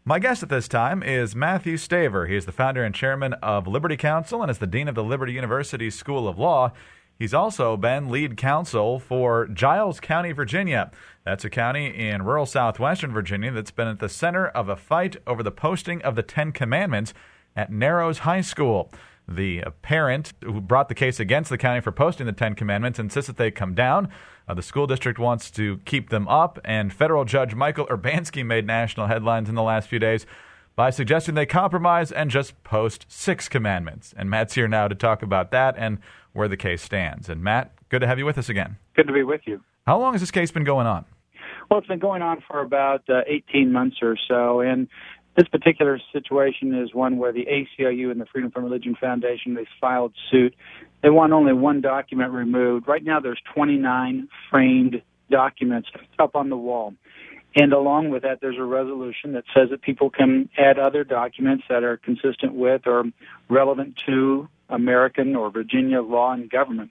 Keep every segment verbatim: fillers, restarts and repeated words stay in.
My guest at this time is Matthew Staver. He is the founder and chairman of Liberty Counsel and is the dean of the Liberty University School of Law. He's also been lead counsel for Giles County, Virginia. That's a county in rural southwestern Virginia that's been at the center of a fight over the posting of the Ten Commandments at Narrows High School. The parent who brought the case against the county for posting the Ten Commandments insists that they come down. Uh, the school district wants to keep them up, and federal judge Michael Urbanski made national headlines in the last few days by suggesting they compromise and just post six commandments. And Matt's here now to talk about that and where the case stands. And Matt, good to have you with us again. Good to be with you. How long has this case been going on? Well, it's been going on for about uh, eighteen months or so, and this particular situation is one where the A C L U and the Freedom from Religion Foundation, they filed suit. They want only one document removed. Right now there's twenty-nine framed documents up on the wall. And along with that, there's a resolution that says that people can add other documents that are consistent with or relevant to American or Virginia law and government.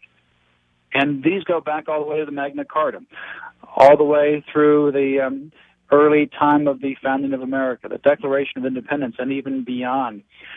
And these go back all the way to the Magna Carta, all the way through the um, early time of the founding of America, the Declaration of Independence, and even beyond.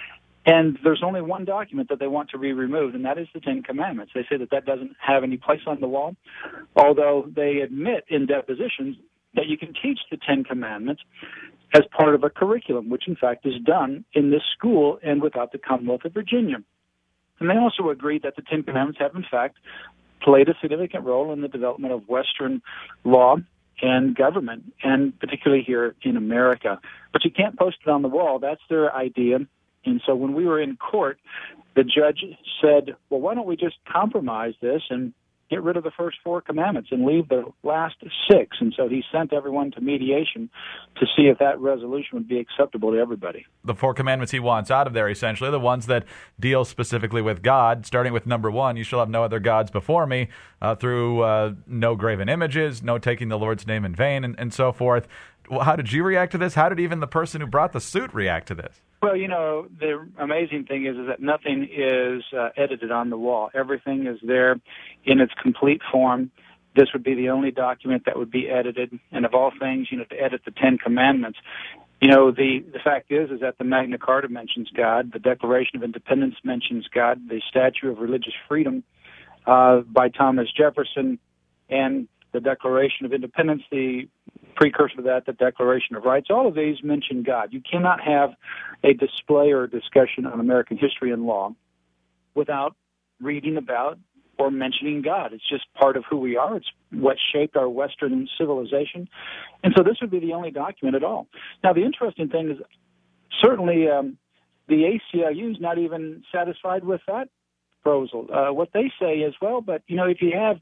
And there's only one document that they want to be removed, and that is the Ten Commandments. They say that that doesn't have any place on the wall, although they admit in depositions that you can teach the Ten Commandments as part of a curriculum, which in fact is done in this school and without the Commonwealth of Virginia. And they also agree that the Ten Commandments have in fact played a significant role in the development of Western law and government, and particularly here in America. But you can't post it on the wall. That's their idea. And so when we were in court, the judge said, well, why don't we just compromise this and get rid of the first four commandments and leave the last six? And so he sent everyone to mediation to see if that resolution would be acceptable to everybody. The four commandments he wants out of there, essentially, the ones that deal specifically with God, starting with number one, you shall have no other gods before me, uh, through uh, no graven images, no taking the Lord's name in vain, and, and so forth. Well, how did you react to this? How did even the person who brought the suit react to this? Well, you know, the amazing thing is, is that nothing is uh, edited on the wall. Everything is there in its complete form. This would be the only document that would be edited. And of all things, you know, to edit the Ten Commandments, you know, the, the fact is, is that the Magna Carta mentions God, the Declaration of Independence mentions God, the Statue of Religious Freedom uh, by Thomas Jefferson, and the Declaration of Independence, the precursor to that, the Declaration of Rights, all of these mention God. You cannot have a display or a discussion on American history and law without reading about or mentioning God. It's just part of who we are. It's what shaped our Western civilization. And so this would be the only document at all. Now, the interesting thing is certainly um, the A C L U is not even satisfied with that proposal. Uh, what they say is, well, but, you know, if you have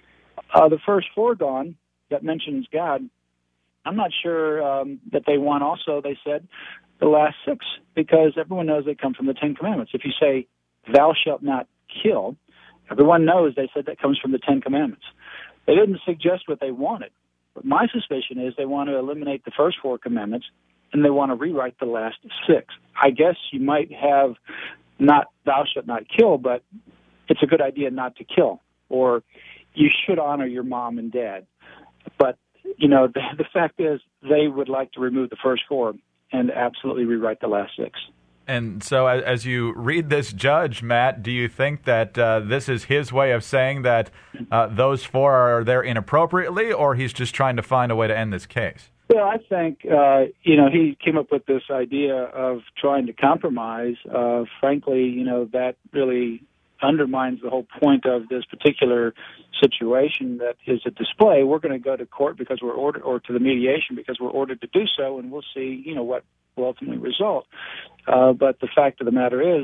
uh, the first four gone that mentions God, I'm not sure um, that they want also, they said, the last six, because everyone knows they come from the Ten Commandments. If you say, thou shalt not kill, everyone knows they said that comes from the Ten Commandments. They didn't suggest what they wanted, but my suspicion is they want to eliminate the first four commandments, and they want to rewrite the last six. I guess you might have not thou shalt not kill, but it's a good idea not to kill, or you should honor your mom and dad. But you know, the, the fact is they would like to remove the first four and absolutely rewrite the last six. And so as, as you read this judge, Matt, do you think that uh, this is his way of saying that uh, those four are there inappropriately, or he's just trying to find a way to end this case? Well, I think, uh, you know, he came up with this idea of trying to compromise. Uh, frankly, you know, that really undermines the whole point of this particular situation that is a display. We're going to go to court because we're ordered, or to the mediation because we're ordered to do so, and we'll see, you know, what will ultimately result. Uh, but the fact of the matter is,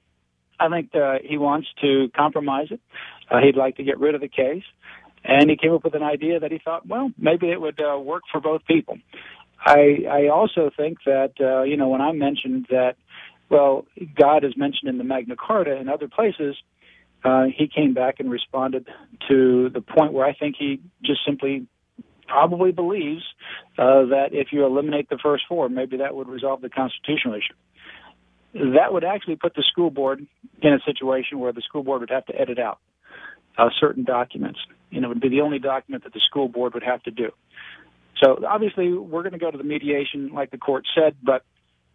I think uh, he wants to compromise it. Uh, he'd like to get rid of the case, and he came up with an idea that he thought, well, maybe it would uh, work for both people. I, I also think that, uh, you know, when I mentioned that, well, God is mentioned in the Magna Carta and other places, uh, he came back and responded to the point where I think he just simply probably believes uh, that if you eliminate the first four, maybe that would resolve the constitutional issue. That would actually put the school board in a situation where the school board would have to edit out uh, certain documents. And it would be the only document that the school board would have to do. So obviously we're going to go to the mediation like the court said, but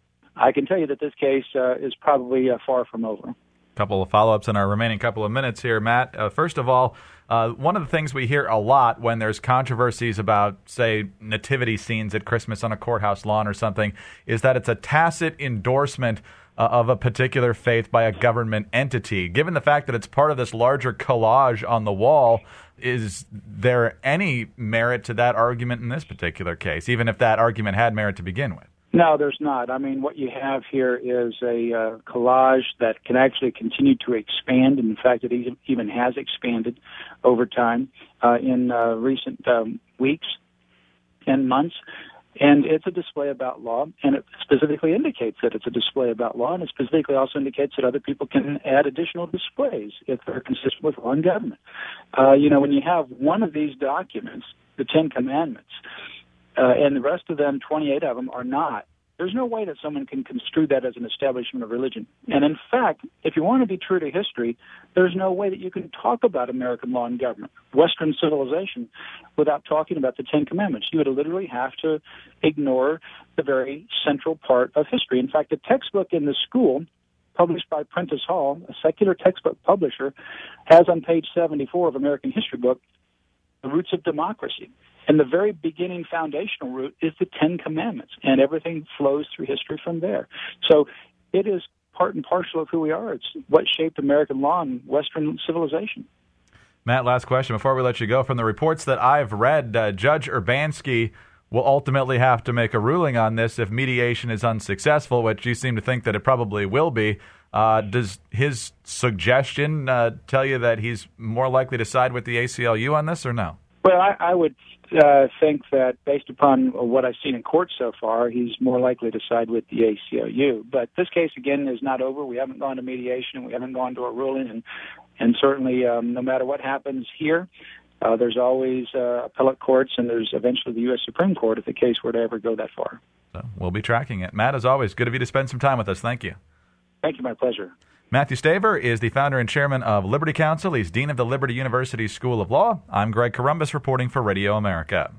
I can tell you that this case uh, is probably uh, far from over. Couple of follow-ups in our remaining couple of minutes here, Matt. Uh, first of all, uh, one of the things we hear a lot when there's controversies about, say, nativity scenes at Christmas on a courthouse lawn or something, is that it's a tacit endorsement uh, of a particular faith by a government entity. Given the fact that it's part of this larger collage on the wall, is there any merit to that argument in this particular case, even if that argument had merit to begin with? No, there's not. I mean, what you have here is a uh, collage that can actually continue to expand. And in fact, it even has expanded over time uh, in uh, recent um, weeks and months. And it's a display about law, and it specifically indicates that it's a display about law, and it specifically also indicates that other people can add additional displays if they're consistent with law and government. Uh, you know, when you have one of these documents, the Ten Commandments, Uh, and the rest of them, twenty-eight of them, are not. There's no way that someone can construe that as an establishment of religion. And in fact, if you want to be true to history, there's no way that you can talk about American law and government, Western civilization, without talking about the Ten Commandments. You would literally have to ignore the very central part of history. In fact, the textbook in the school, published by Prentice Hall, a secular textbook publisher, has on page seventy-four of American History Book, the roots of democracy. And the very beginning foundational root is the Ten Commandments, and everything flows through history from there. So it is part and parcel of who we are. It's what shaped American law and Western civilization. Matt, last question before we let you go. From the reports that I've read, uh, Judge Urbanski will ultimately have to make a ruling on this if mediation is unsuccessful, which you seem to think that it probably will be. Uh, does his suggestion uh, tell you that he's more likely to side with the A C L U on this or no? Well, I, I would uh, think that based upon what I've seen in court so far, he's more likely to side with the A C L U. But this case, again, is not over. We haven't gone to mediation. We haven't gone to a ruling. And, and certainly, um, no matter what happens here, uh, there's always uh, appellate courts, and there's eventually the U S Supreme Court if the case were to ever go that far. So we'll be tracking it. Matt, as always, good of you to spend some time with us. Thank you. Thank you. My pleasure. Matthew Staver is the founder and chairman of Liberty Counsel. He's dean of the Liberty University School of Law. I'm Greg Corombos reporting for Radio America.